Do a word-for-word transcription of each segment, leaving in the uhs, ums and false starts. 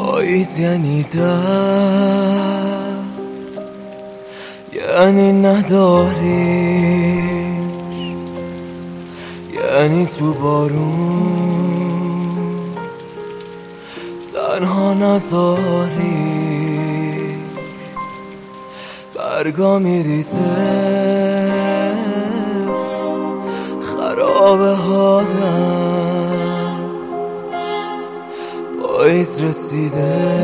پاییز یعنی درد، یعنی نداریش، یعنی تو بارون تنها نذاری. برگا میریزه خراب حالم، پاییز رسیده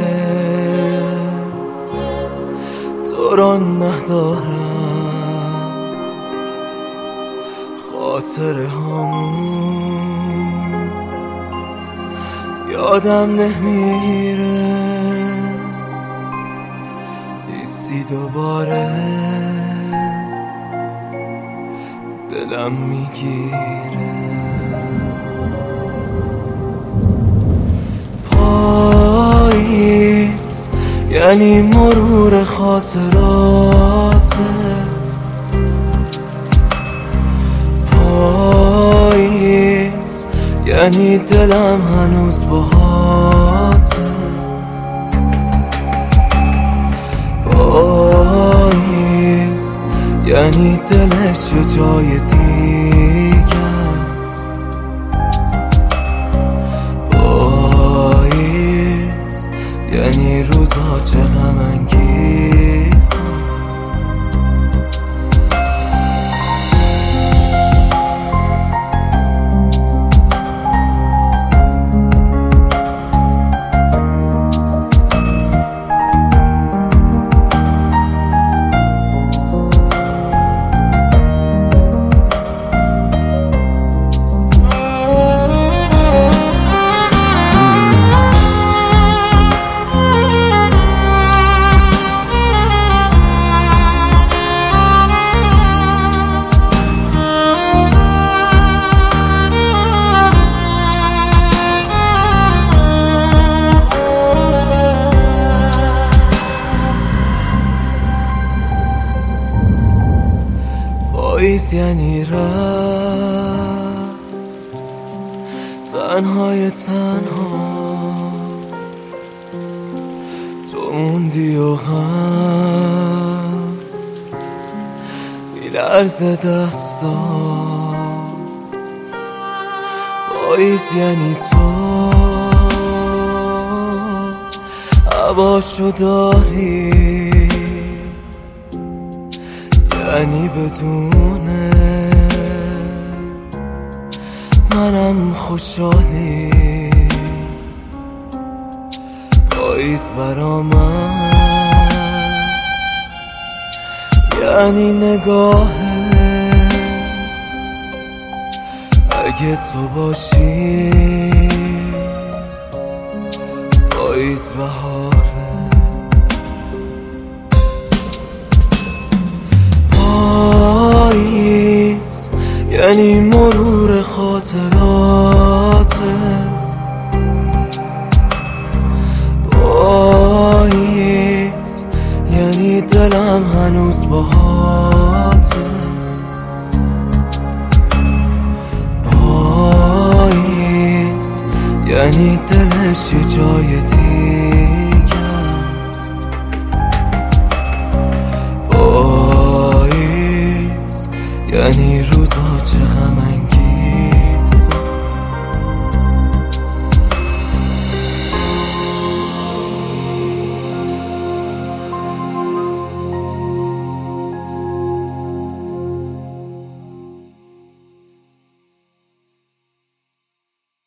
تو رو ندارم. خاطر همون یادم نمیره، ایسی دوباره دلم میگیره. پاییز یعنی مرور خاطراته، پاییز یعنی دلم هنوز باهاته، پاییز یعنی دلش یه جای دیگه است، پاییز یعنی روزها چه غم انگیزه. پاییز یعنی رفت تنهای تنها، تو موندی و غم میلرزه دستا. پاییز یعنی تو هواشو داری، یعنی بدونه منم خوشحالی. پاییز برا من یعنی نگاهه، اگه تو باشی پاییز بهاره. پاییز یعنی مرور خاطراته، پاییز یعنی دلم هنوز باهاته، پاییز یعنی دلش یه جای دیگه است، پاییز یعنی